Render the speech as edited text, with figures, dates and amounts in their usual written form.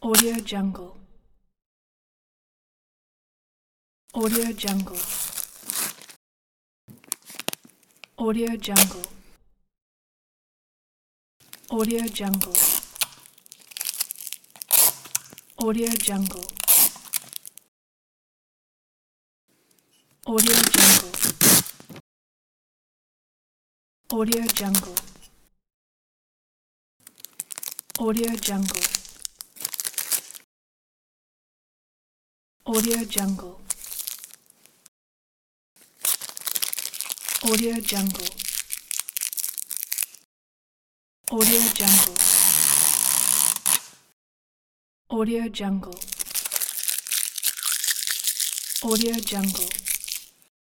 Audio Jungle. Audio Jungle. Audio Jungle. Audio Jungle. Audio Jungle. Audio Jungle. Audio Jungle. Audio Jungle. Audio Jungle. Audio Jungle. Audio Jungle. Audio Jungle. Audio Jungle.